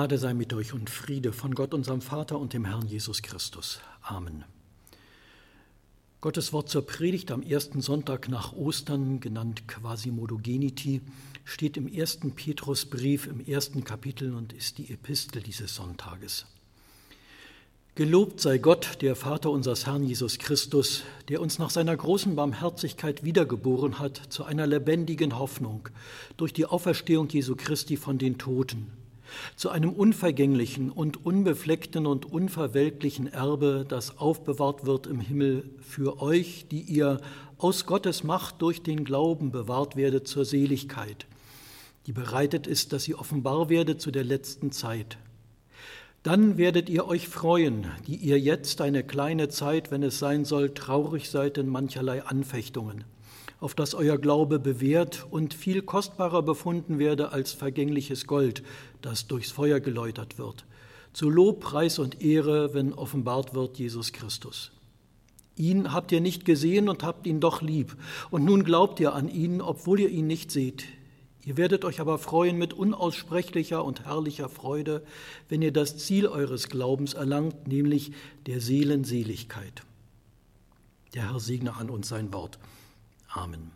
Gnade sei mit euch und Friede von Gott, unserem Vater und dem Herrn Jesus Christus. Amen. Gottes Wort zur Predigt am ersten Sonntag nach Ostern, genannt Quasimodo-Geniti, steht im 1. Petrusbrief im 1. Kapitel und ist die Epistel dieses Sonntages. Gelobt sei Gott, der Vater unseres Herrn Jesus Christus, der uns nach seiner großen Barmherzigkeit wiedergeboren hat zu einer lebendigen Hoffnung durch die Auferstehung Jesu Christi von den Toten, zu einem unvergänglichen und unbefleckten und unverwelklichen Erbe, das aufbewahrt wird im Himmel für euch, die ihr aus Gottes Macht durch den Glauben bewahrt werdet zur Seligkeit, die bereitet ist, dass sie offenbar werde zu der letzten Zeit. Dann werdet ihr euch freuen, die ihr jetzt eine kleine Zeit, wenn es sein soll, traurig seid in mancherlei Anfechtungen, auf dass euer Glaube bewährt und viel kostbarer befunden werde als vergängliches Gold, das durchs Feuer geläutert wird, zu Lob, Preis und Ehre, wenn offenbart wird Jesus Christus. Ihn habt ihr nicht gesehen und habt ihn doch lieb, und nun glaubt ihr an ihn, obwohl ihr ihn nicht seht. Ihr werdet euch aber freuen mit unaussprechlicher und herrlicher Freude, wenn ihr das Ziel eures Glaubens erlangt, nämlich der Seelenseligkeit. Der Herr segne an uns sein Wort. Amen.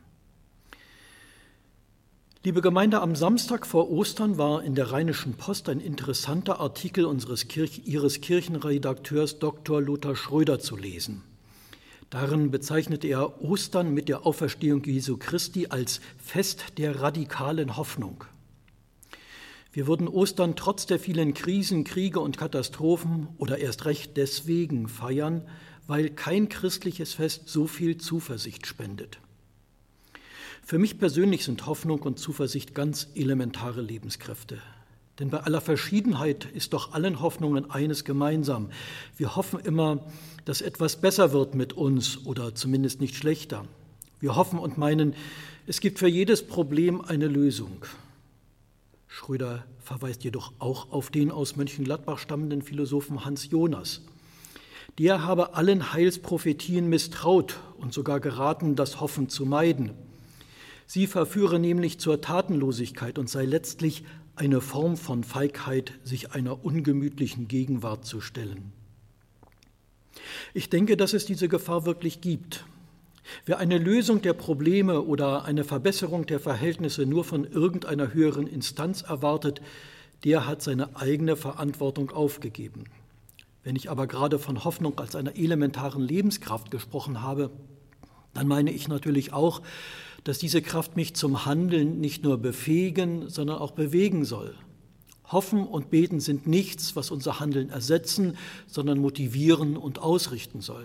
Liebe Gemeinde, am Samstag vor Ostern war in der Rheinischen Post ein interessanter Artikel Ihres Kirchenredakteurs Dr. Lothar Schröder zu lesen. Darin bezeichnete er Ostern mit der Auferstehung Jesu Christi als Fest der radikalen Hoffnung. Wir würden Ostern trotz der vielen Krisen, Kriege und Katastrophen oder erst recht deswegen feiern, weil kein christliches Fest so viel Zuversicht spendet. Für mich persönlich sind Hoffnung und Zuversicht ganz elementare Lebenskräfte. Denn bei aller Verschiedenheit ist doch allen Hoffnungen eines gemeinsam. Wir hoffen immer, dass etwas besser wird mit uns oder zumindest nicht schlechter. Wir hoffen und meinen, es gibt für jedes Problem eine Lösung. Schröder verweist jedoch auch auf den aus Mönchengladbach stammenden Philosophen Hans Jonas. Der habe allen Heilsprophetien misstraut und sogar geraten, das Hoffen zu meiden. Sie verführe nämlich zur Tatenlosigkeit und sei letztlich eine Form von Feigheit, sich einer ungemütlichen Gegenwart zu stellen. Ich denke, dass es diese Gefahr wirklich gibt. Wer eine Lösung der Probleme oder eine Verbesserung der Verhältnisse nur von irgendeiner höheren Instanz erwartet, der hat seine eigene Verantwortung aufgegeben. Wenn ich aber gerade von Hoffnung als einer elementaren Lebenskraft gesprochen habe, dann meine ich natürlich auch, dass diese Kraft mich zum Handeln nicht nur befähigen, sondern auch bewegen soll. Hoffen und Beten sind nichts, was unser Handeln ersetzen, sondern motivieren und ausrichten soll.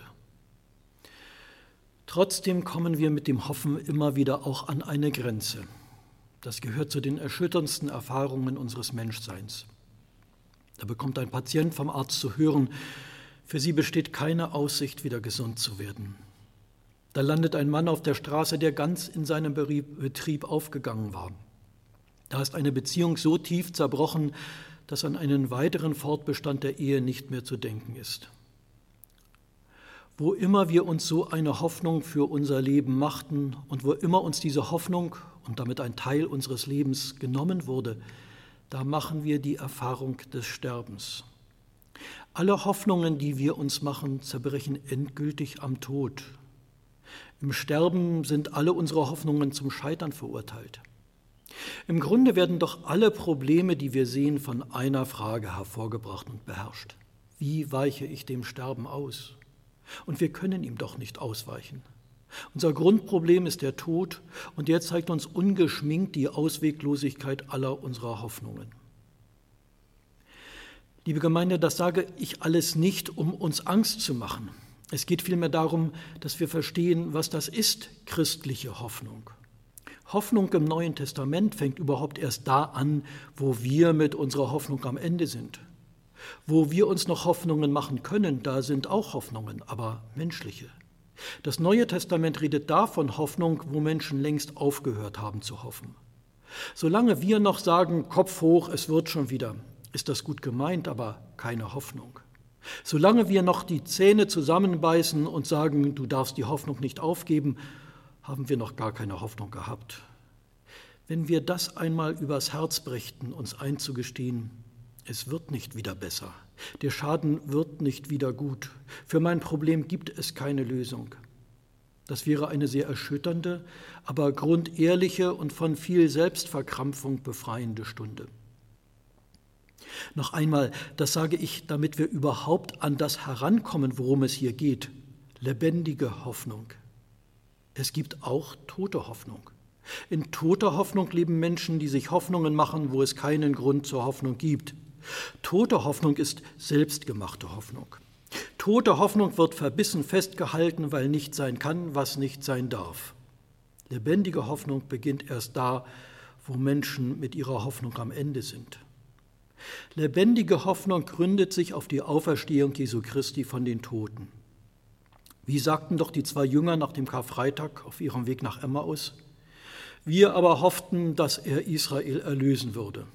Trotzdem kommen wir mit dem Hoffen immer wieder auch an eine Grenze. Das gehört zu den erschütterndsten Erfahrungen unseres Menschseins. Da bekommt ein Patient vom Arzt zu hören, für sie besteht keine Aussicht, wieder gesund zu werden. Da landet ein Mann auf der Straße, der ganz in seinem Betrieb aufgegangen war. Da ist eine Beziehung so tief zerbrochen, dass an einen weiteren Fortbestand der Ehe nicht mehr zu denken ist. Wo immer wir uns so eine Hoffnung für unser Leben machten und wo immer uns diese Hoffnung und damit ein Teil unseres Lebens genommen wurde, da machen wir die Erfahrung des Sterbens. Alle Hoffnungen, die wir uns machen, zerbrechen endgültig am Tod. Im Sterben sind alle unsere Hoffnungen zum Scheitern verurteilt. Im Grunde werden doch alle Probleme, die wir sehen, von einer Frage hervorgebracht und beherrscht. Wie weiche ich dem Sterben aus? Und wir können ihm doch nicht ausweichen. Unser Grundproblem ist der Tod und der zeigt uns ungeschminkt die Ausweglosigkeit aller unserer Hoffnungen. Liebe Gemeinde, das sage ich alles nicht, um uns Angst zu machen. Es geht vielmehr darum, dass wir verstehen, was das ist, christliche Hoffnung. Hoffnung im Neuen Testament fängt überhaupt erst da an, wo wir mit unserer Hoffnung am Ende sind. Wo wir uns noch Hoffnungen machen können, da sind auch Hoffnungen, aber menschliche. Das Neue Testament redet davon Hoffnung, wo Menschen längst aufgehört haben zu hoffen. Solange wir noch sagen, Kopf hoch, es wird schon wieder, ist das gut gemeint, aber keine Hoffnung. Solange wir noch die Zähne zusammenbeißen und sagen, du darfst die Hoffnung nicht aufgeben, haben wir noch gar keine Hoffnung gehabt. Wenn wir das einmal übers Herz brächten, uns einzugestehen, Es wird nicht wieder besser. Der Schaden wird nicht wieder gut. Für mein Problem gibt es keine Lösung. Das wäre eine sehr erschütternde, aber grundehrliche und von viel Selbstverkrampfung befreiende Stunde. Noch einmal, das sage ich, damit wir überhaupt an das herankommen, worum es hier geht. Lebendige Hoffnung. Es gibt auch tote Hoffnung. In toter Hoffnung leben Menschen, die sich Hoffnungen machen, wo es keinen Grund zur Hoffnung gibt. Tote Hoffnung ist selbstgemachte Hoffnung. Tote Hoffnung wird verbissen festgehalten, weil nicht sein kann, was nicht sein darf. Lebendige Hoffnung beginnt erst da, wo Menschen mit ihrer Hoffnung am Ende sind. Lebendige Hoffnung gründet sich auf die Auferstehung Jesu Christi von den Toten. Wie sagten doch die 2 Jünger nach dem Karfreitag auf ihrem Weg nach Emmaus? Wir aber hofften, dass er Israel erlösen würde.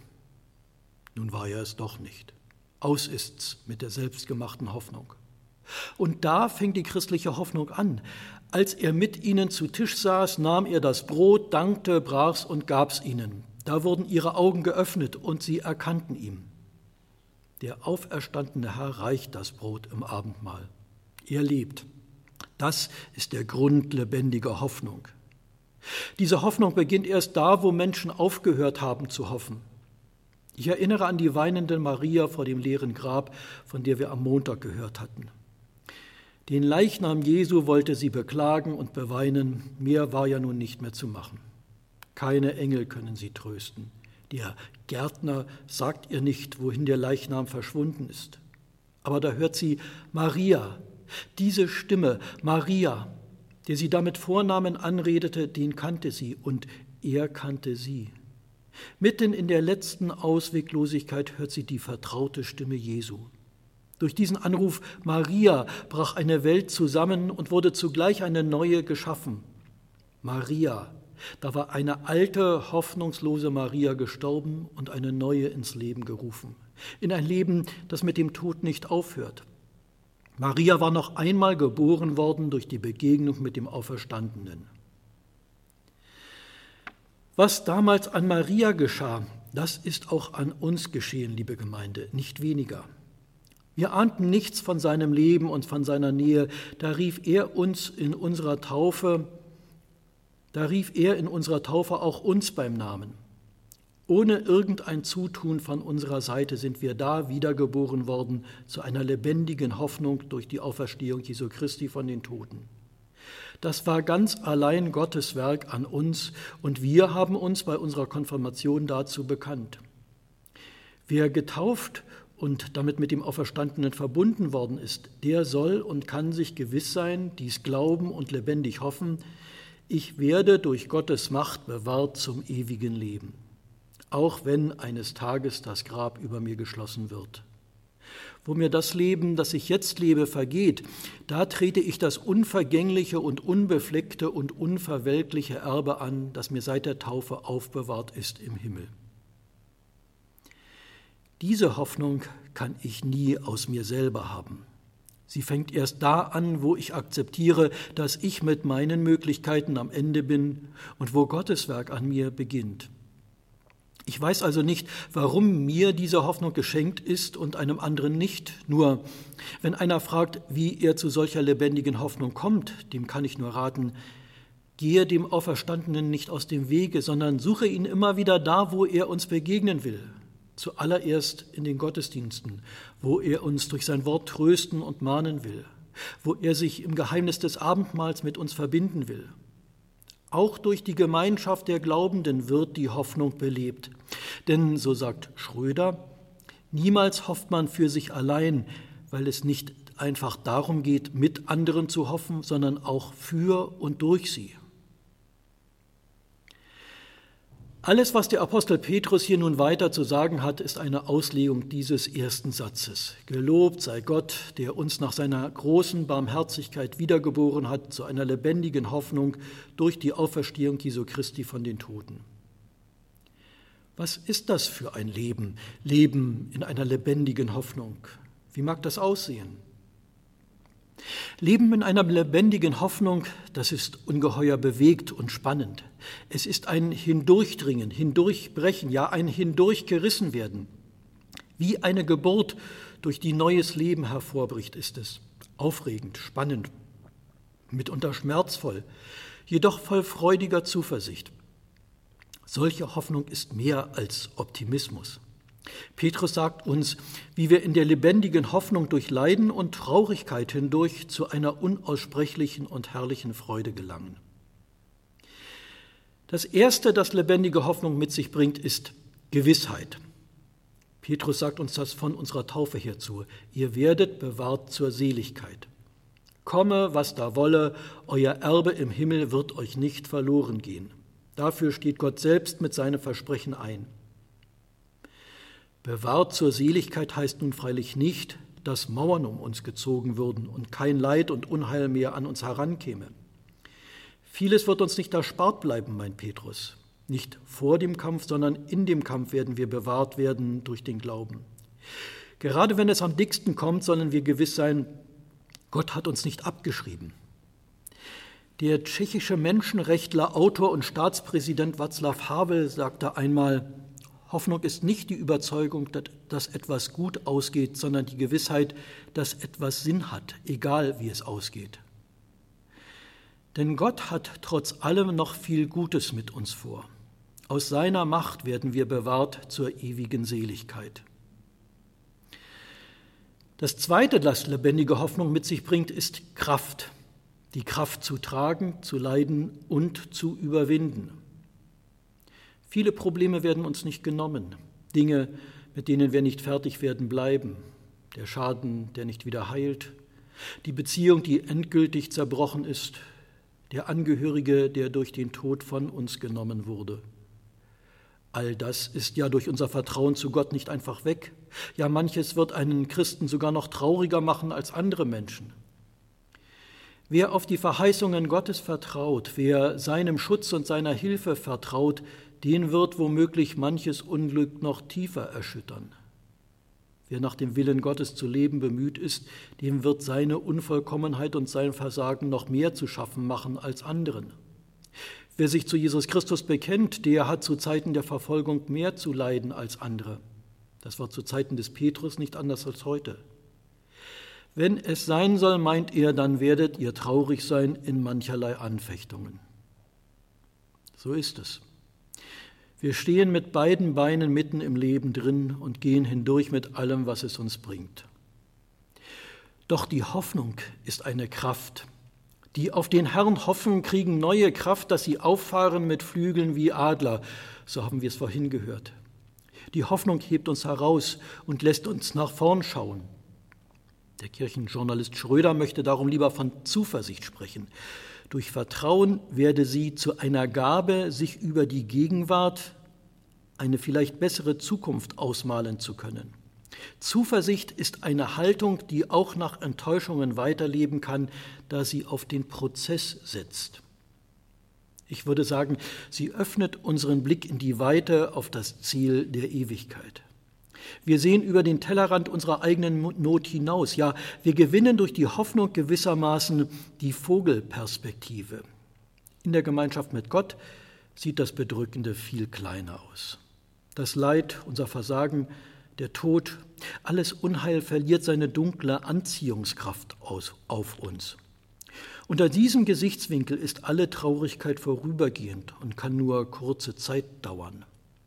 Nun war er es doch nicht. Aus ist's mit der selbstgemachten Hoffnung. Und da fing die christliche Hoffnung an. Als er mit ihnen zu Tisch saß, nahm er das Brot, dankte, brach's und gab's ihnen. Da wurden ihre Augen geöffnet und sie erkannten ihn. Der auferstandene Herr reicht das Brot im Abendmahl. Er lebt. Das ist der Grund lebendiger Hoffnung. Diese Hoffnung beginnt erst da, wo Menschen aufgehört haben zu hoffen. Ich erinnere an die weinende Maria vor dem leeren Grab, von der wir am Montag gehört hatten. Den Leichnam Jesu wollte sie beklagen und beweinen, mehr war ja nun nicht mehr zu machen. Keine Engel können sie trösten. Der Gärtner sagt ihr nicht, wohin der Leichnam verschwunden ist. Aber da hört sie Maria, diese Stimme, Maria, der sie da mit Vornamen anredete, den kannte sie und er kannte sie. Mitten in der letzten Ausweglosigkeit hört sie die vertraute Stimme Jesu. Durch diesen Anruf Maria brach eine Welt zusammen und wurde zugleich eine neue geschaffen. Maria, da war eine alte, hoffnungslose Maria gestorben und eine neue ins Leben gerufen. In ein Leben, das mit dem Tod nicht aufhört. Maria war noch einmal geboren worden durch die Begegnung mit dem Auferstandenen. Was damals an Maria geschah, das ist auch an uns geschehen, liebe Gemeinde, nicht weniger. Wir ahnten nichts von seinem Leben und von seiner Nähe. Da rief er in unserer Taufe auch uns beim Namen. Ohne irgendein Zutun von unserer Seite sind wir da wiedergeboren worden zu einer lebendigen Hoffnung durch die Auferstehung Jesu Christi von den Toten. Das war ganz allein Gottes Werk an uns und wir haben uns bei unserer Konfirmation dazu bekannt. Wer getauft und damit mit dem Auferstandenen verbunden worden ist, der soll und kann sich gewiss sein, dies glauben und lebendig hoffen, ich werde durch Gottes Macht bewahrt zum ewigen Leben, auch wenn eines Tages das Grab über mir geschlossen wird. Wo mir das Leben, das ich jetzt lebe, vergeht, da trete ich das unvergängliche und unbefleckte und unverwelkliche Erbe an, das mir seit der Taufe aufbewahrt ist im Himmel. Diese Hoffnung kann ich nie aus mir selber haben. Sie fängt erst da an, wo ich akzeptiere, dass ich mit meinen Möglichkeiten am Ende bin und wo Gottes Werk an mir beginnt. Ich weiß also nicht, warum mir diese Hoffnung geschenkt ist und einem anderen nicht. Nur, wenn einer fragt, wie er zu solcher lebendigen Hoffnung kommt, dem kann ich nur raten, gehe dem Auferstandenen nicht aus dem Wege, sondern suche ihn immer wieder da, wo er uns begegnen will. Zuallererst in den Gottesdiensten, wo er uns durch sein Wort trösten und mahnen will, wo er sich im Geheimnis des Abendmahls mit uns verbinden will. Auch durch die Gemeinschaft der Glaubenden wird die Hoffnung belebt. Denn, so sagt Schröder, niemals hofft man für sich allein, weil es nicht einfach darum geht, mit anderen zu hoffen, sondern auch für und durch sie. Alles, was der Apostel Petrus hier nun weiter zu sagen hat, ist eine Auslegung dieses ersten Satzes. Gelobt sei Gott, der uns nach seiner großen Barmherzigkeit wiedergeboren hat zu einer lebendigen Hoffnung durch die Auferstehung Jesu Christi von den Toten. Was ist das für ein Leben? Leben in einer lebendigen Hoffnung. Wie mag das aussehen? Leben in einer lebendigen Hoffnung, das ist ungeheuer bewegt und spannend. Es ist ein Hindurchdringen, Hindurchbrechen, ja ein Hindurchgerissenwerden. Wie eine Geburt, durch die neues Leben hervorbricht, ist es. Aufregend, spannend, mitunter schmerzvoll, jedoch voll freudiger Zuversicht. Solche Hoffnung ist mehr als Optimismus. Petrus sagt uns, wie wir in der lebendigen Hoffnung durch Leiden und Traurigkeit hindurch zu einer unaussprechlichen und herrlichen Freude gelangen. Das Erste, das lebendige Hoffnung mit sich bringt, ist Gewissheit. Petrus sagt uns das von unserer Taufe her zu. Ihr werdet bewahrt zur Seligkeit. Komme, was da wolle, euer Erbe im Himmel wird euch nicht verloren gehen. Dafür steht Gott selbst mit seinem Versprechen ein. Bewahrt zur Seligkeit heißt nun freilich nicht, dass Mauern um uns gezogen würden und kein Leid und Unheil mehr an uns herankäme. Vieles wird uns nicht erspart bleiben, meint Petrus. Nicht vor dem Kampf, sondern in dem Kampf werden wir bewahrt werden durch den Glauben. Gerade wenn es am dicksten kommt, sollen wir gewiss sein, Gott hat uns nicht abgeschrieben. Der tschechische Menschenrechtler, Autor und Staatspräsident Václav Havel sagte einmal, Hoffnung ist nicht die Überzeugung, dass etwas gut ausgeht, sondern die Gewissheit, dass etwas Sinn hat, egal wie es ausgeht. Denn Gott hat trotz allem noch viel Gutes mit uns vor. Aus seiner Macht werden wir bewahrt zur ewigen Seligkeit. Das Zweite, das lebendige Hoffnung mit sich bringt, ist Kraft. Die Kraft zu tragen, zu leiden und zu überwinden. Viele Probleme werden uns nicht genommen. Dinge, mit denen wir nicht fertig werden, bleiben. Der Schaden, der nicht wieder heilt. Die Beziehung, die endgültig zerbrochen ist. Der Angehörige, der durch den Tod von uns genommen wurde. All das ist ja durch unser Vertrauen zu Gott nicht einfach weg. Ja, manches wird einen Christen sogar noch trauriger machen als andere Menschen. Wer auf die Verheißungen Gottes vertraut, wer seinem Schutz und seiner Hilfe vertraut, den wird womöglich manches Unglück noch tiefer erschüttern. Wer nach dem Willen Gottes zu leben bemüht ist, dem wird seine Unvollkommenheit und sein Versagen noch mehr zu schaffen machen als anderen. Wer sich zu Jesus Christus bekennt, der hat zu Zeiten der Verfolgung mehr zu leiden als andere. Das war zu Zeiten des Petrus nicht anders als heute. Wenn es sein soll, meint er, dann werdet ihr traurig sein in mancherlei Anfechtungen. So ist es. Wir stehen mit beiden Beinen mitten im Leben drin und gehen hindurch mit allem, was es uns bringt. Doch die Hoffnung ist eine Kraft. Die auf den Herrn hoffen, kriegen neue Kraft, dass sie auffahren mit Flügeln wie Adler. So haben wir es vorhin gehört. Die Hoffnung hebt uns heraus und lässt uns nach vorn schauen. Der Kirchenjournalist Schröder möchte darum lieber von Zuversicht sprechen. Durch Vertrauen werde sie zu einer Gabe, sich über die Gegenwart eine vielleicht bessere Zukunft ausmalen zu können. Zuversicht ist eine Haltung, die auch nach Enttäuschungen weiterleben kann, da sie auf den Prozess setzt. Ich würde sagen, sie öffnet unseren Blick in die Weite auf das Ziel der Ewigkeit. Wir sehen über den Tellerrand unserer eigenen Not hinaus. Ja, wir gewinnen durch die Hoffnung gewissermaßen die Vogelperspektive. In der Gemeinschaft mit Gott sieht das Bedrückende viel kleiner aus. Das Leid, unser Versagen, der Tod, alles Unheil verliert seine dunkle Anziehungskraft auf uns. Unter diesem Gesichtswinkel ist alle Traurigkeit vorübergehend und kann nur kurze Zeit dauern.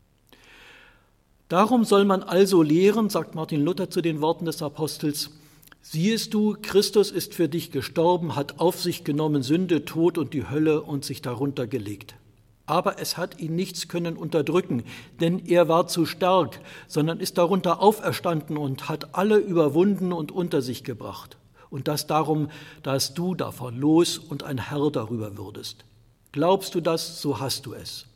Darum soll man also lehren, sagt Martin Luther zu den Worten des Apostels, siehest du, Christus ist für dich gestorben, hat auf sich genommen Sünde, Tod und die Hölle und sich darunter gelegt. Aber es hat ihn nichts können unterdrücken, denn er war zu stark, sondern ist darunter auferstanden und hat alle überwunden und unter sich gebracht. Und das darum, dass du davon los und ein Herr darüber würdest. Glaubst du das, so hast du es.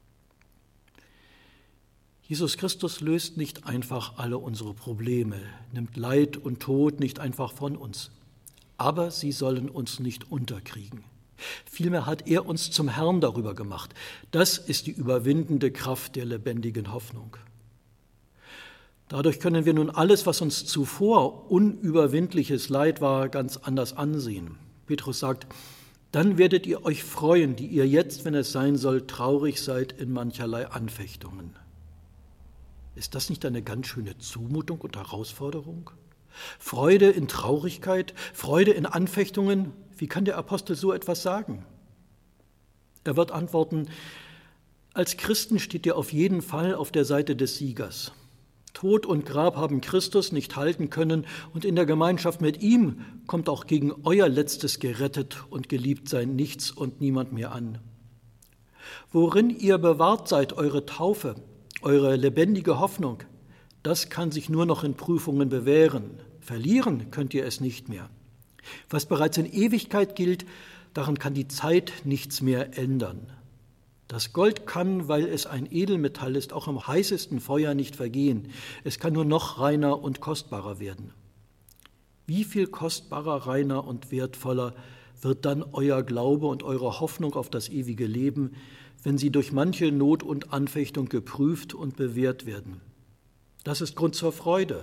Jesus Christus löst nicht einfach alle unsere Probleme, nimmt Leid und Tod nicht einfach von uns. Aber sie sollen uns nicht unterkriegen. Vielmehr hat er uns zum Herrn darüber gemacht. Das ist die überwindende Kraft der lebendigen Hoffnung. Dadurch können wir nun alles, was uns zuvor unüberwindliches Leid war, ganz anders ansehen. Petrus sagt, dann werdet ihr euch freuen, die ihr jetzt, wenn es sein soll, traurig seid in mancherlei Anfechtungen. Ist das nicht eine ganz schöne Zumutung und Herausforderung? Freude in Traurigkeit, Freude in Anfechtungen, wie kann der Apostel so etwas sagen? Er wird antworten, als Christen steht ihr auf jeden Fall auf der Seite des Siegers. Tod und Grab haben Christus nicht halten können und in der Gemeinschaft mit ihm kommt auch gegen euer letztes gerettet und geliebt sein nichts und niemand mehr an. Worin ihr bewahrt seid, eure Taufe, eure lebendige Hoffnung, das kann sich nur noch in Prüfungen bewähren. Verlieren könnt ihr es nicht mehr. Was bereits in Ewigkeit gilt, daran kann die Zeit nichts mehr ändern. Das Gold kann, weil es ein Edelmetall ist, auch im heißesten Feuer nicht vergehen. Es kann nur noch reiner und kostbarer werden. Wie viel kostbarer, reiner und wertvoller wird dann euer Glaube und eure Hoffnung auf das ewige Leben, wenn sie durch manche Not und Anfechtung geprüft und bewährt werden. Das ist Grund zur Freude.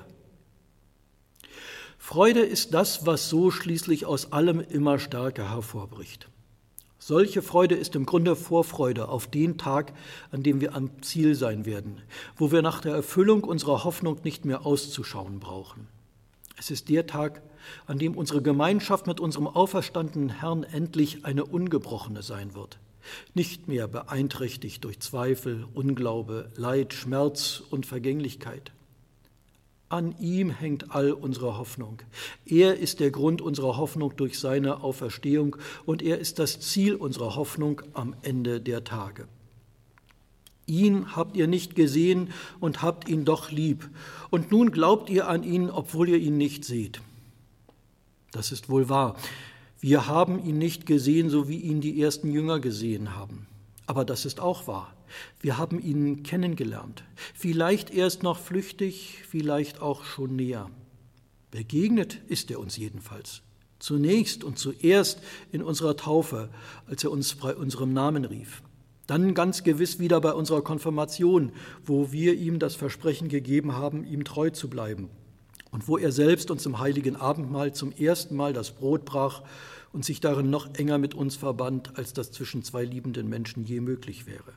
Freude ist das, was so schließlich aus allem immer stärker hervorbricht. Solche Freude ist im Grunde Vorfreude auf den Tag, an dem wir am Ziel sein werden, wo wir nach der Erfüllung unserer Hoffnung nicht mehr auszuschauen brauchen. Es ist der Tag, an dem unsere Gemeinschaft mit unserem auferstandenen Herrn endlich eine ungebrochene sein wird, nicht mehr beeinträchtigt durch Zweifel, Unglaube, Leid, Schmerz und Vergänglichkeit. An ihm hängt all unsere Hoffnung. Er ist der Grund unserer Hoffnung durch seine Auferstehung und er ist das Ziel unserer Hoffnung am Ende der Tage. Ihn habt ihr nicht gesehen und habt ihn doch lieb. Und nun glaubt ihr an ihn, obwohl ihr ihn nicht seht. Das ist wohl wahr. Wir haben ihn nicht gesehen, so wie ihn die ersten Jünger gesehen haben. Aber das ist auch wahr. Wir haben ihn kennengelernt. Vielleicht erst noch flüchtig, vielleicht auch schon näher. Begegnet ist er uns jedenfalls. Zunächst und zuerst in unserer Taufe, als er uns bei unserem Namen rief. Dann ganz gewiss wieder bei unserer Konfirmation, wo wir ihm das Versprechen gegeben haben, ihm treu zu bleiben. Und wo er selbst uns im heiligen Abendmahl zum ersten Mal das Brot brach und sich darin noch enger mit uns verband, als das zwischen zwei liebenden Menschen je möglich wäre.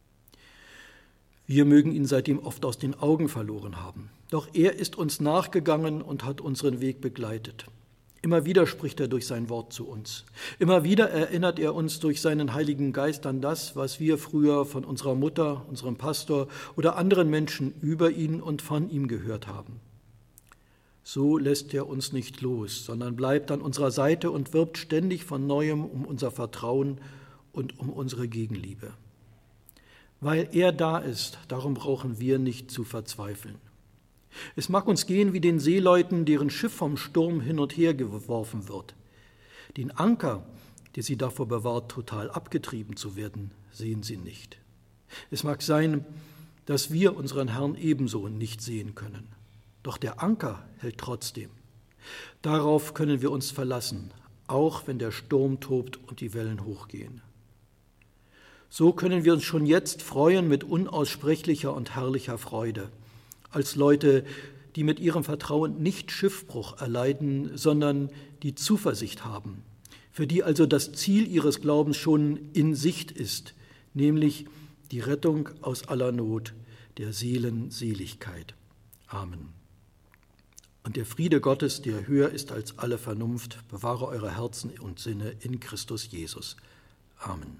Wir mögen ihn seitdem oft aus den Augen verloren haben. Doch er ist uns nachgegangen und hat unseren Weg begleitet. Immer wieder spricht er durch sein Wort zu uns. Immer wieder erinnert er uns durch seinen Heiligen Geist an das, was wir früher von unserer Mutter, unserem Pastor oder anderen Menschen über ihn und von ihm gehört haben. So lässt er uns nicht los, sondern bleibt an unserer Seite und wirbt ständig von Neuem um unser Vertrauen und um unsere Gegenliebe. Weil er da ist, darum brauchen wir nicht zu verzweifeln. Es mag uns gehen wie den Seeleuten, deren Schiff vom Sturm hin und her geworfen wird. Den Anker, der sie davor bewahrt, total abgetrieben zu werden, sehen sie nicht. Es mag sein, dass wir unseren Herrn ebenso nicht sehen können. Doch der Anker hält trotzdem. Darauf können wir uns verlassen, auch wenn der Sturm tobt und die Wellen hochgehen. So können wir uns schon jetzt freuen mit unaussprechlicher und herrlicher Freude, als Leute, die mit ihrem Vertrauen nicht Schiffbruch erleiden, sondern die Zuversicht haben, für die also das Ziel ihres Glaubens schon in Sicht ist, nämlich die Rettung aus aller Not, der Seelenseligkeit. Amen. Und der Friede Gottes, der höher ist als alle Vernunft, bewahre eure Herzen und Sinne in Christus Jesus. Amen.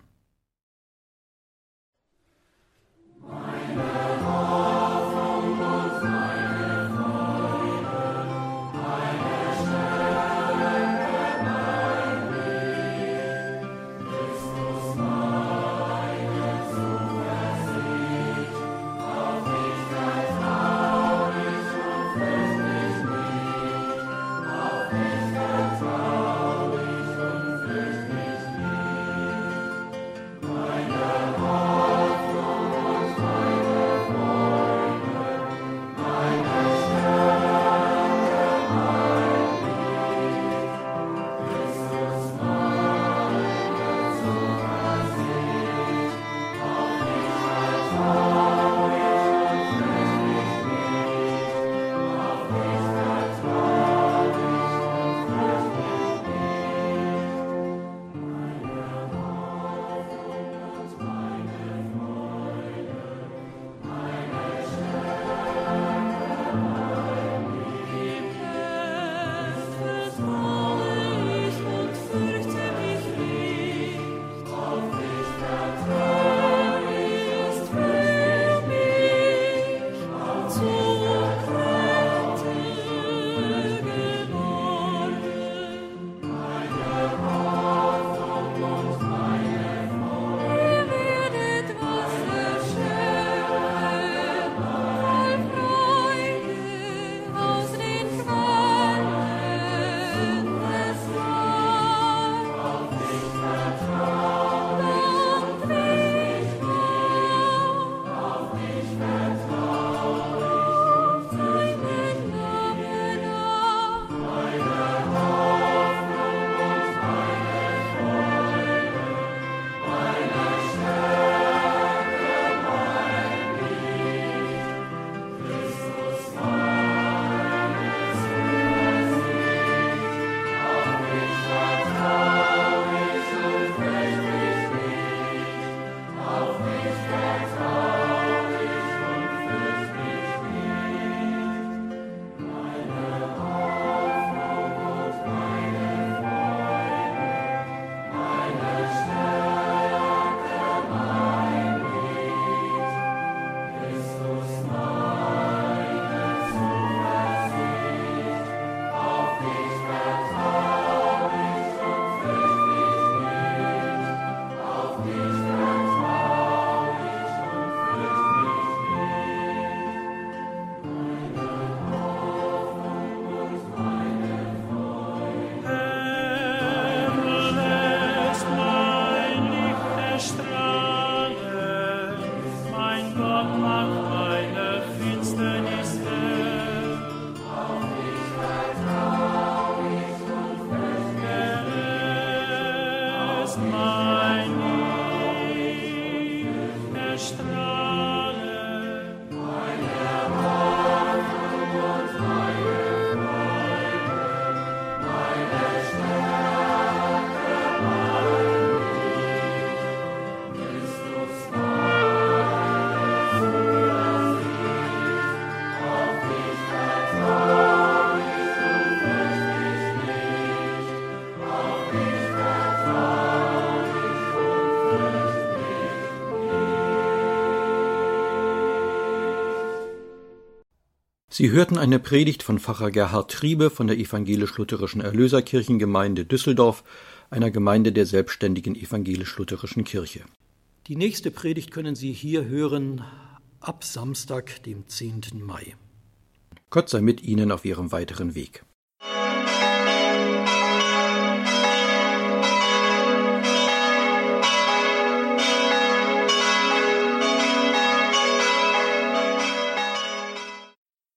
Sie hörten eine Predigt von Pfarrer Gerhard Triebe von der Evangelisch-Lutherischen Erlöserkirchengemeinde Düsseldorf, einer Gemeinde der selbstständigen Evangelisch-Lutherischen Kirche. Die nächste Predigt können Sie hier hören ab Samstag, dem 10. Mai. Gott sei mit Ihnen auf Ihrem weiteren Weg.